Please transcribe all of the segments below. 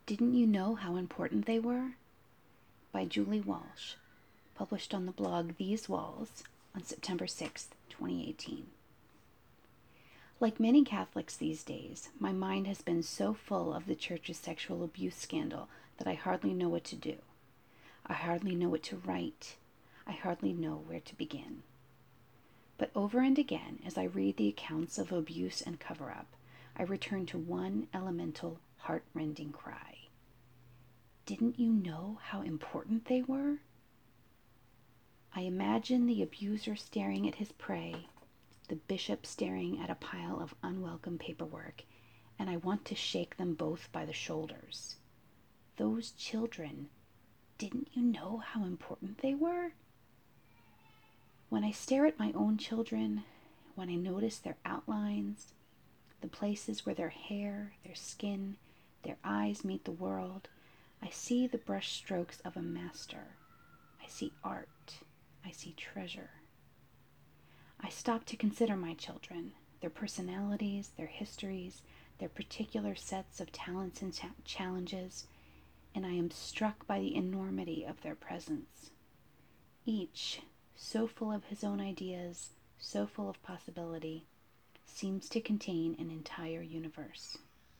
Didn't You Know How Important They Were? By Julie Walsh, published on the blog These Walls on September 6, 2018. Like many Catholics these days, my mind has been so full of the Church's sexual abuse scandal that I hardly know what to do. I hardly know what to write. I hardly know where to begin. But over and again, as I read the accounts of abuse and cover-up, I return to one elemental, heart-rending cry. Didn't you know how important they were? I imagine the abuser staring at his prey, the bishop staring at a pile of unwelcome paperwork, and I want to shake them both by the shoulders. Those children, didn't you know how important they were? When I stare at my own children, when I notice their outlines, the places where their hair, their skin, their eyes meet the world, I see the brush strokes of a master. I see art. I see treasure. I stop to consider my children, their personalities, their histories, their particular sets of talents and challenges, and I am struck by the enormity of their presence. Each, so full of his own ideas, so full of possibility, seems to contain an entire universe.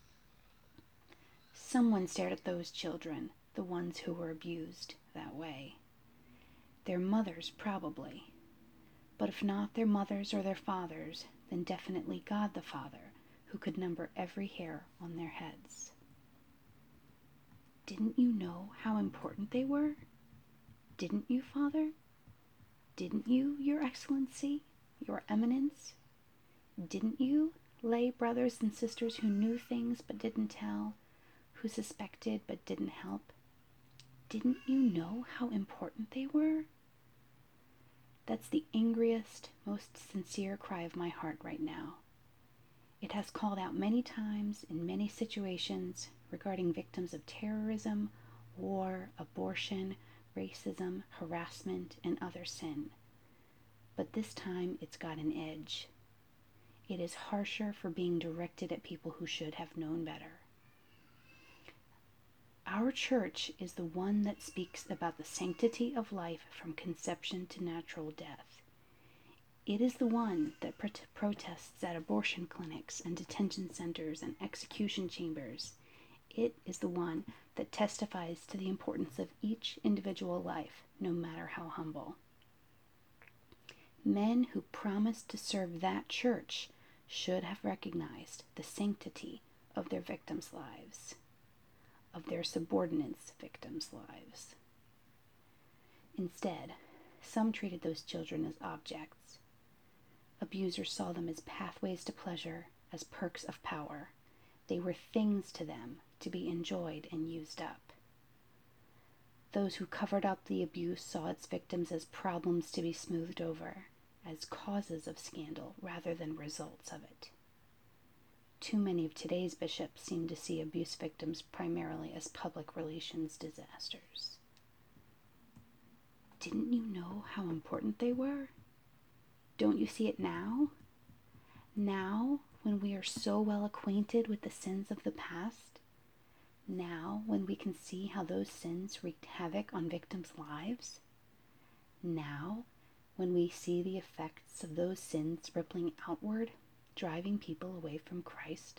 Someone stared at those children, the ones who were abused, that way. Their mothers, probably. But if not their mothers or their fathers, then definitely God the Father, who could number every hair on their heads. Didn't you know how important they were? Didn't you, Father? Didn't you, Your Excellency, Your Eminence? Didn't you, lay brothers and sisters who knew things but didn't tell, who suspected but didn't help? Didn't you know how important they were? That's the angriest, most sincere cry of my heart right now. It has called out many times in many situations regarding victims of terrorism, war, abortion, racism, harassment, and other sin. But this time it's got an edge. It is harsher for being directed at people who should have known better. Our church is the one that speaks about the sanctity of life from conception to natural death. It is the one that protests at abortion clinics and detention centers and execution chambers. It is the one that testifies to the importance of each individual life, no matter how humble. Men who promised to serve that church should have recognized the sanctity of their victims' lives, of their subordinates' victims' lives. Instead, some treated those children as objects. Abusers saw them as pathways to pleasure, as perks of power. They were things to them to be enjoyed and used up. Those who covered up the abuse saw its victims as problems to be smoothed over, as causes of scandal rather than results of it. Too many of today's bishops seem to see abuse victims primarily as public relations disasters. Didn't you know how important they were? Don't you see it now? Now, when we are so well acquainted with the sins of the past? Now, when we can see how those sins wreaked havoc on victims' lives? Now, when we see the effects of those sins rippling outward, driving people away from Christ?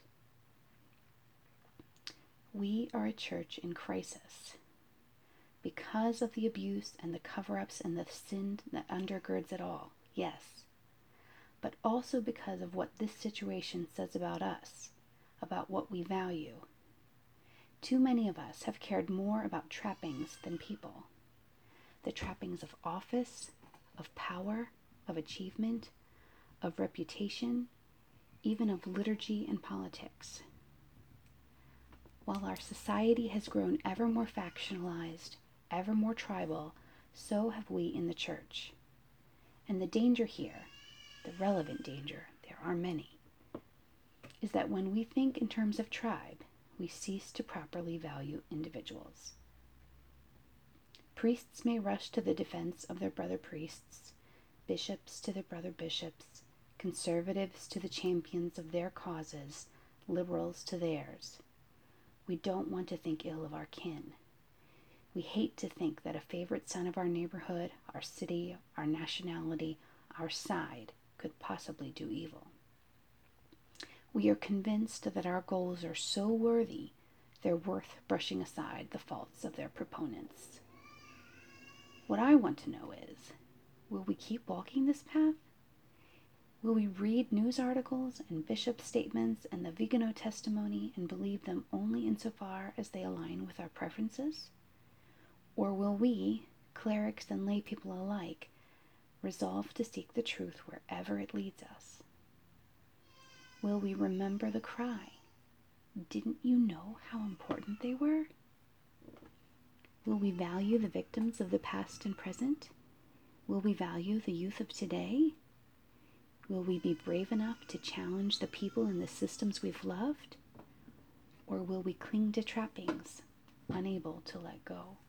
We are a church in crisis. Because of the abuse and the cover-ups and the sin that undergirds it all, yes. But also because of what this situation says about us, about what we value. Too many of us have cared more about trappings than people. The trappings of office, of power, of achievement, of reputation, even of liturgy and politics. While our society has grown ever more factionalized, ever more tribal, so have we in the church. And the danger here, the relevant danger, there are many, is that when we think in terms of tribe, we cease to properly value individuals. Priests may rush to the defense of their brother priests, bishops to their brother bishops, conservatives to the champions of their causes, liberals to theirs. We don't want to think ill of our kin. We hate to think that a favorite son of our neighborhood, our city, our nationality, our side could possibly do evil. We are convinced that our goals are so worthy, they're worth brushing aside the faults of their proponents. What I want to know is, will we keep walking this path? Will we read news articles and bishop statements and the Vigano testimony and believe them only insofar as they align with our preferences? Or will we, clerics and lay people alike, resolve to seek the truth wherever it leads us? Will we remember the cry, "Didn't you know how important they were?" Will we value the victims of the past and present? Will we value the youth of today? Will we be brave enough to challenge the people and the systems we've loved? Or will we cling to trappings, unable to let go?